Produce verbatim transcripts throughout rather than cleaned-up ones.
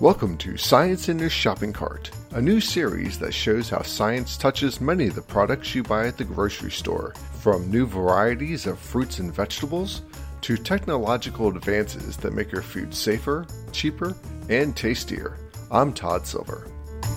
Welcome to Science in Your Shopping Cart, a new series that shows how science touches many of the products you buy at the grocery store, from new varieties of fruits and vegetables to technological advances that make your food safer, cheaper, and tastier. I'm Todd Silver.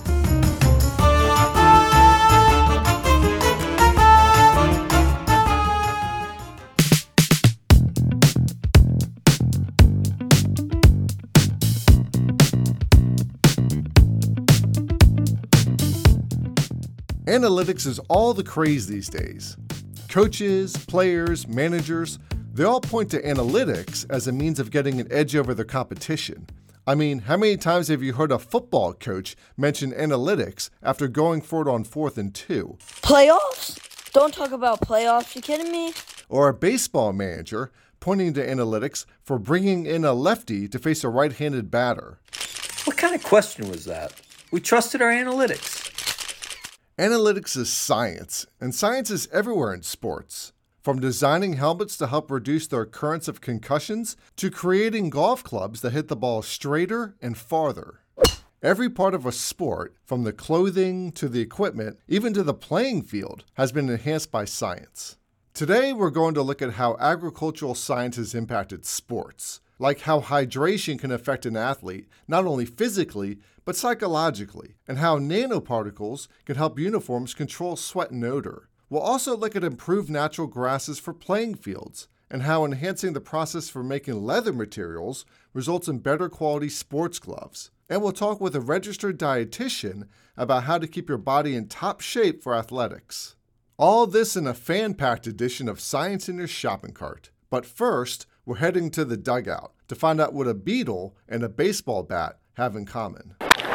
Analytics is all the craze these days. Coaches, players, managers, they all point to analytics as a means of getting an edge over their competition. I mean, how many times have you heard a football coach mention analytics after going for it on fourth and two? Playoffs? Don't talk about playoffs, you kidding me? Or a baseball manager pointing to analytics for bringing in a lefty to face a right-handed batter. What kind of question was that? We trusted our analytics. Analytics is science, and science is everywhere in sports. From designing helmets to help reduce the occurrence of concussions, to creating golf clubs that hit the ball straighter and farther. Every part of a sport, from the clothing to the equipment, even to the playing field, has been enhanced by science. Today, we're going to look at how agricultural science has impacted sports, like how hydration can affect an athlete, not only physically, but psychologically, and how nanoparticles can help uniforms control sweat and odor. We'll also look at improved natural grasses for playing fields, and how enhancing the process for making leather materials results in better quality sports gloves. And we'll talk with a registered dietitian about how to keep your body in top shape for athletics. All this in a fan-packed edition of Science in Your Shopping Cart. But first, we're heading to the dugout to find out what a beetle and a baseball bat have in common.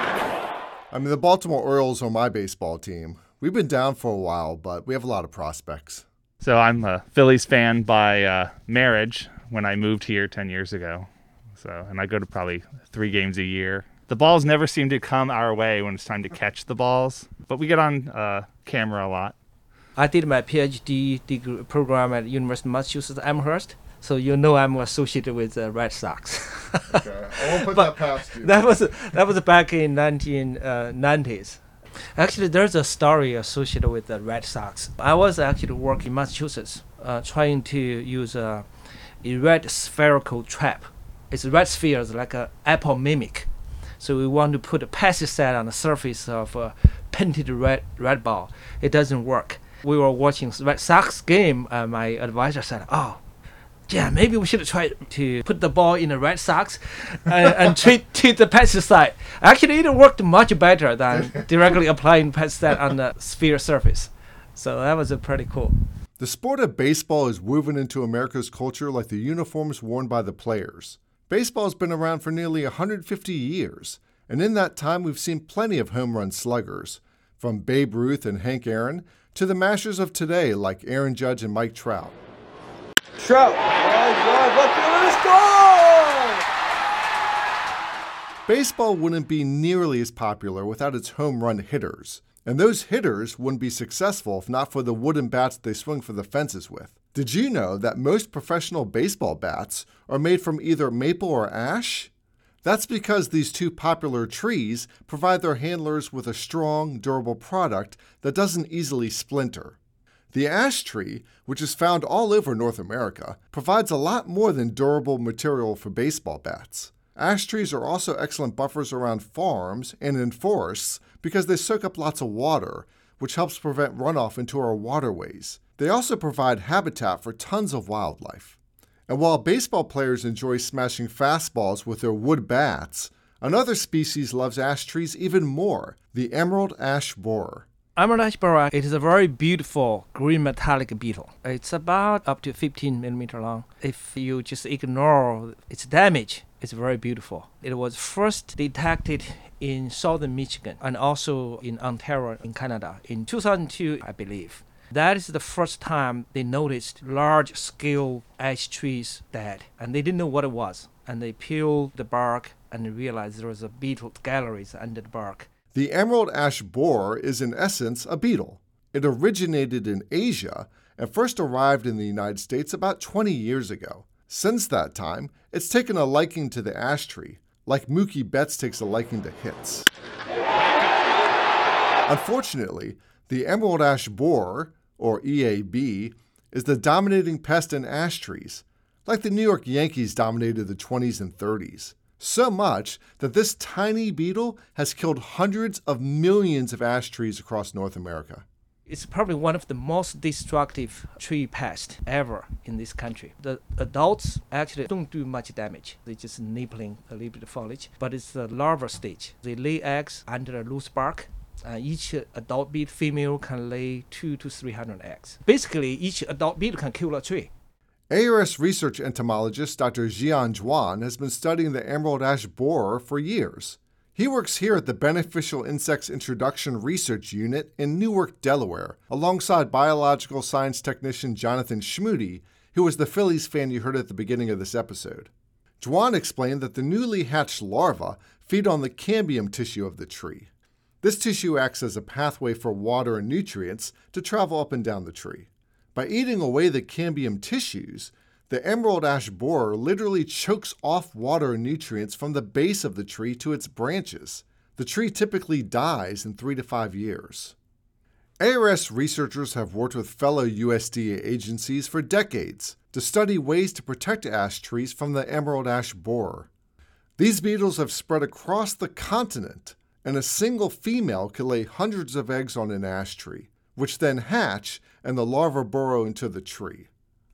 I mean, the Baltimore Orioles are my baseball team. We've been down for a while, but we have a lot of prospects. So I'm a Phillies fan by uh, marriage when I moved here ten years ago. So, and I go to probably three games a year. The balls never seem to come our way when it's time to catch the balls, but we get on uh, camera a lot. I did my PhD degree program at University of Massachusetts Amherst. So you know I'm associated with the Red Sox. Okay, I won't put that past you. That was that was back in nineteen nineties. Actually, there's a story associated with the Red Sox. I was actually working in Massachusetts, uh, trying to use a, a red spherical trap. It's red spheres like an apple mimic. So we want to put a pesticide on the surface of a painted red red ball. It doesn't work. We were watching Red Sox game, and my advisor said, "Oh, yeah, maybe we should try to put the ball in the Red Sox and, and treat, treat the pesticide." Actually, it worked much better than directly applying pesticide on the sphere surface. So that was uh, pretty cool. The sport of baseball is woven into America's culture like the uniforms worn by the players. Baseball has been around for nearly one hundred fifty years, and in that time we've seen plenty of home run sluggers, from Babe Ruth and Hank Aaron to the mashers of today like Aaron Judge and Mike Trout. Trout, line drive, left field, score! Baseball wouldn't be nearly as popular without its home run hitters, and those hitters wouldn't be successful if not for the wooden bats they swing for the fences with. Did you know that most professional baseball bats are made from either maple or ash? That's because these two popular trees provide their handlers with a strong, durable product that doesn't easily splinter. The ash tree, which is found all over North America, provides a lot more than durable material for baseball bats. Ash trees are also excellent buffers around farms and in forests because they soak up lots of water, which helps prevent runoff into our waterways. They also provide habitat for tons of wildlife. And while baseball players enjoy smashing fastballs with their wood bats, another species loves ash trees even more, the emerald ash borer. Emerald ash borer, it is a very beautiful green metallic beetle. It's about up to fifteen millimeter long. If you just ignore its damage, it's very beautiful. It was first detected in southern Michigan and also in Ontario in Canada in two thousand two, I believe. That is the first time they noticed large-scale ash trees dead, and they didn't know what it was. And they peeled the bark and they realized there was a beetle galleries under the bark. The emerald ash borer is in essence a beetle. It originated in Asia and first arrived in the United States about twenty years ago. Since that time, it's taken a liking to the ash tree, like Mookie Betts takes a liking to hits. Unfortunately, the emerald ash borer, or E A B, is the dominating pest in ash trees, like the New York Yankees dominated the twenties and thirties. So much that this tiny beetle has killed hundreds of millions of ash trees across North America. It's probably one of the most destructive tree pests ever in this country. The adults actually don't do much damage. They just nibbling a little bit of foliage, but it's the larva stage. They lay eggs under a loose bark. Uh, each adult beetle female can lay two to three hundred eggs. Basically, each adult beetle can kill a tree. A R S research entomologist Doctor Jian Zhuan has been studying the emerald ash borer for years. He works here at the Beneficial Insects Introduction Research Unit in Newark, Delaware, alongside biological science technician Jonathan Schmude, who was the Phillies fan you heard at the beginning of this episode. Zhuan explained that the newly hatched larvae feed on the cambium tissue of the tree. This tissue acts as a pathway for water and nutrients to travel up and down the tree. By eating away the cambium tissues, the emerald ash borer literally chokes off water and nutrients from the base of the tree to its branches. The tree typically dies in three to five years. A R S researchers have worked with fellow U S D A agencies for decades to study ways to protect ash trees from the emerald ash borer. These beetles have spread across the continent, and a single female can lay hundreds of eggs on an ash tree, which then hatch and the larvae burrow into the tree.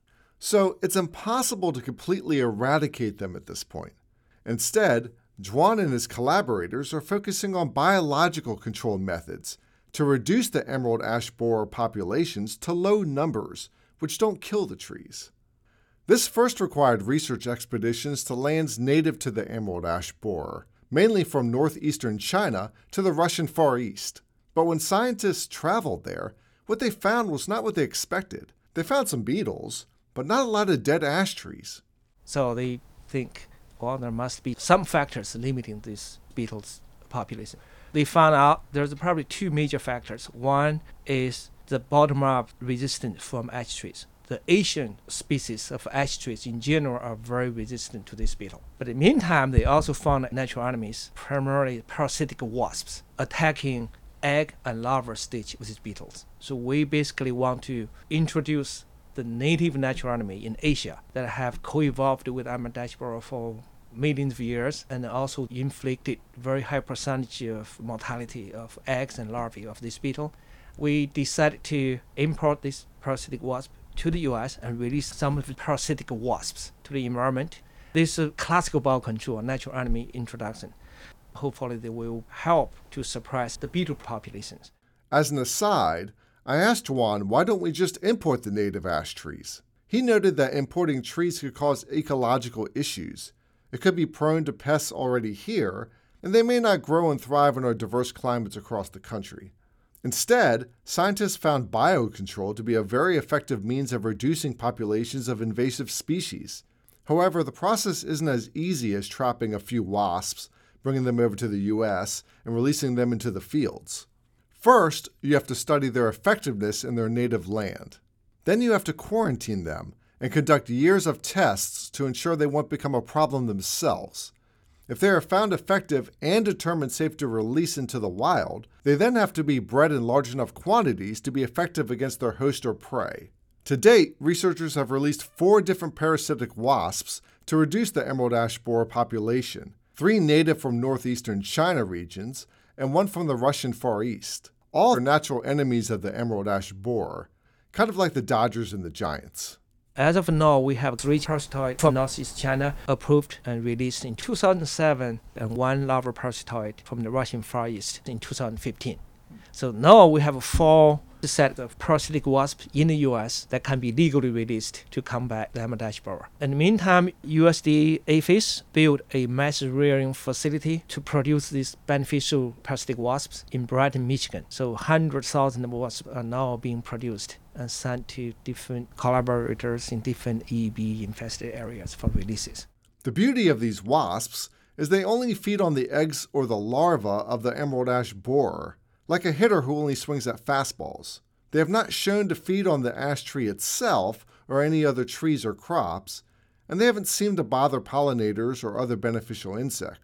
So it's impossible to completely eradicate them at this point. Instead, Zhuan and his collaborators are focusing on biological control methods to reduce the emerald ash borer populations to low numbers, which don't kill the trees. This first required research expeditions to lands native to the emerald ash borer, mainly from northeastern China to the Russian Far East. But when scientists traveled there, what they found was not what they expected. They found some beetles, but not a lot of dead ash trees. So they think, well, there must be some factors limiting this beetles population. They found out there's probably two major factors. One is the bottom-up resistance from ash trees. The Asian species of ash trees in general are very resistant to this beetle. But in the meantime, they also found natural enemies, primarily parasitic wasps, attacking egg and larva stage with these beetles. So we basically want to introduce the native natural enemy in Asia that have co-evolved with emerald ash borer for millions of years and also inflicted very high percentage of mortality of eggs and larvae of this beetle. We decided to import this parasitic wasp to the U S and release some of the parasitic wasps to the environment. This is classical biocontrol, natural enemy introduction. Hopefully they will help to suppress the beetle populations. As an aside, I asked Zhuan, why don't we just import the native ash trees? He noted that importing trees could cause ecological issues. It could be prone to pests already here, and they may not grow and thrive in our diverse climates across the country. Instead, scientists found biocontrol to be a very effective means of reducing populations of invasive species. However, the process isn't as easy as trapping a few wasps, bringing them over to the U S, and releasing them into the fields. First, you have to study their effectiveness in their native land. Then you have to quarantine them and conduct years of tests to ensure they won't become a problem themselves. If they are found effective and determined safe to release into the wild, they then have to be bred in large enough quantities to be effective against their host or prey. To date, researchers have released four different parasitic wasps to reduce the emerald ash borer population, three native from northeastern China regions, and one from the Russian Far East. All are natural enemies of the emerald ash borer, kind of like the Dodgers and the Giants. As of now, we have three parasitoids from Northeast China approved and released in two thousand seven and one larval parasitoid from the Russian Far East in two thousand fifteen. So now we have four sets of parasitic wasps in the U S that can be legally released to combat the emerald ash borer. In the meantime, U S D A Aphids built a mass rearing facility to produce these beneficial parasitic wasps in Brighton, Michigan. So one hundred thousand wasps are now being produced and sent to different collaborators in different E E B-infested areas for releases. The beauty of these wasps is they only feed on the eggs or the larvae of the emerald ash borer, like a hitter who only swings at fastballs. They have not shown to feed on the ash tree itself or any other trees or crops, and they haven't seemed to bother pollinators or other beneficial insects.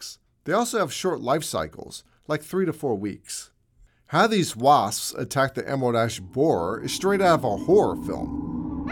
They also have short life cycles, like three to four weeks. How these wasps attack the emerald ash borer is straight out of a horror film.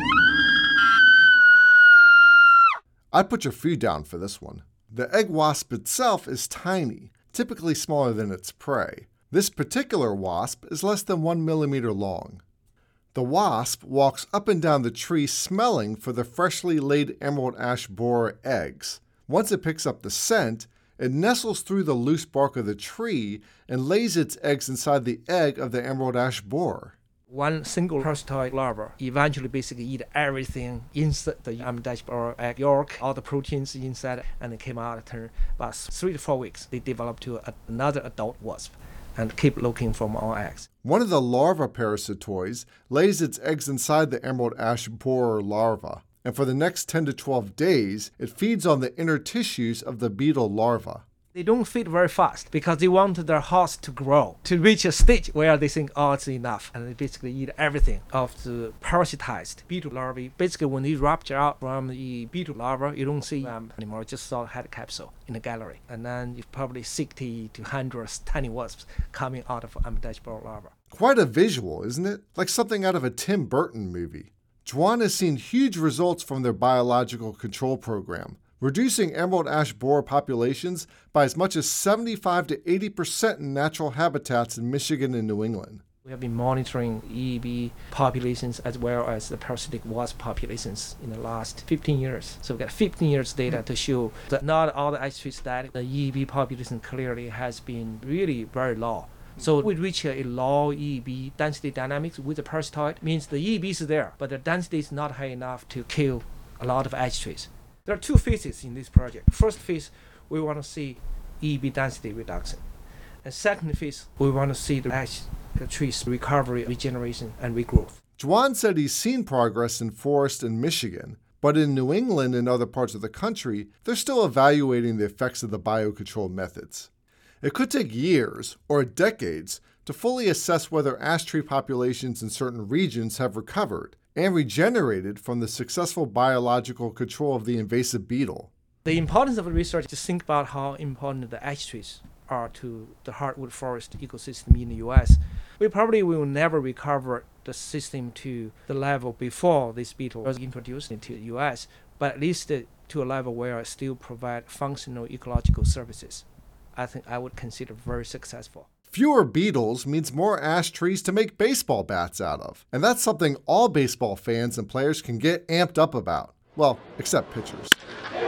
I'd put your food down for this one. The egg wasp itself is tiny, typically smaller than its prey. This particular wasp is less than one millimeter long. The wasp walks up and down the tree smelling for the freshly laid emerald ash borer eggs. Once it picks up the scent, it nestles through the loose bark of the tree and lays its eggs inside the egg of the emerald ash borer. One single parasitoid larva eventually basically eat everything inside the emerald ash borer egg yolk, all the proteins inside, and it came out after about three to four weeks. They develop to a, another adult wasp and keep looking for more eggs. One of the larva parasitoids lays its eggs inside the emerald ash borer larva, and for the next ten to twelve days, it feeds on the inner tissues of the beetle larva. They don't feed very fast because they want their host to grow, to reach a stage where they think, oh, it's enough. And they basically eat everything of the parasitized beetle larvae. Basically, when they rupture out from the beetle larva, you don't see them anymore. You just saw a head capsule in the gallery. And then you probably sixty to one hundred tiny wasps coming out of emerald ash borer larva. Quite a visual, isn't it? Like something out of a Tim Burton movie. Zhuan has seen huge results from their biological control program, reducing emerald ash borer populations by as much as seventy-five to eighty percent in natural habitats in Michigan and New England. We have been monitoring E E B populations as well as the parasitic wasp populations in the last fifteen years. So we've got fifteen years data to show that not all the ash trees died. The E E B population clearly has been really very low. So we reach a low E E B density dynamics with the parasitoid, means the E E B is there, but the density is not high enough to kill a lot of ash trees. There are two phases in this project. First phase, we want to see E E B density reduction. And second phase, we want to see the ash the trees recovery, regeneration, and regrowth. Zhuan said he's seen progress in forests in Michigan, but in New England and other parts of the country, they're still evaluating the effects of the biocontrol methods. It could take years or decades to fully assess whether ash tree populations in certain regions have recovered and regenerated from the successful biological control of the invasive beetle. The importance of the research is to think about how important the ash trees are to the hardwood forest ecosystem in the U S. We probably will never recover the system to the level before this beetle was introduced into the U S, but at least to a level where it still provide functional ecological services. I think I would consider very successful. Fewer beetles means more ash trees to make baseball bats out of. And that's something all baseball fans and players can get amped up about. Well, except pitchers.